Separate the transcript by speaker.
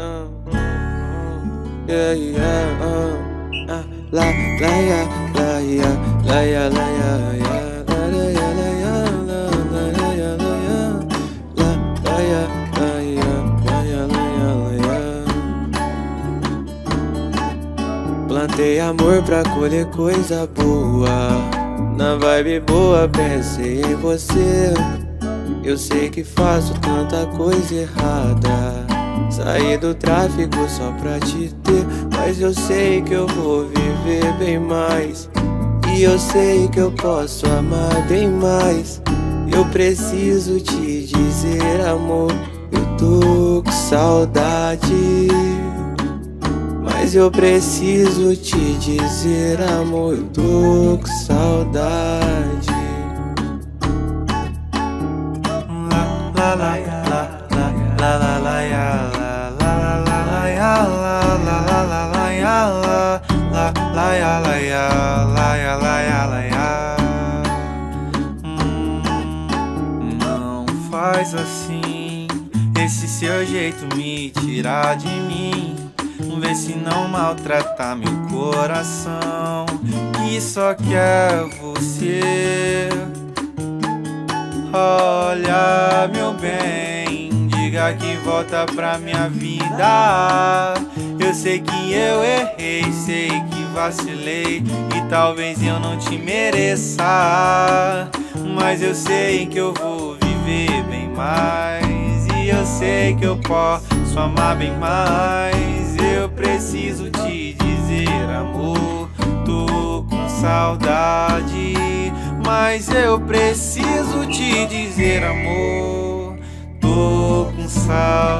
Speaker 1: yeah, yeah, la, la, ya, la, ya, la, ya, la, ya, ya, la, ya, la, ya, la, ya, la, ya, la, ya, la, ya, la, ya, la, ya, la, ya. Plantei amor pra colher coisa boa. Na vibe boa pensei em você. Eu sei que faço tanta coisa errada. Saí do tráfico só pra te ter, mas eu sei que eu vou viver bem mais. E eu sei que eu posso amar bem mais. Eu preciso te dizer, amor, eu tô com saudade. Mas eu preciso te dizer, amor, eu tô com saudade. La la la la la la la ya la la la ya la la la la la ya la la ya la ya la ya la ya la ya. Não faz assim, esse seu jeito me tira de mim. Vê se não maltrata meu coração, que só quer você. Olha, meu bem, diga que volta pra minha vida. Eu sei que eu errei, sei que vacilei e talvez eu não te mereça, mas eu sei que eu vou viver bem mais. E eu sei que eu posso amar bem mais. Eu preciso te dizer, amor, tô com saudade. Mas eu preciso te dizer, amor, tô com saudade.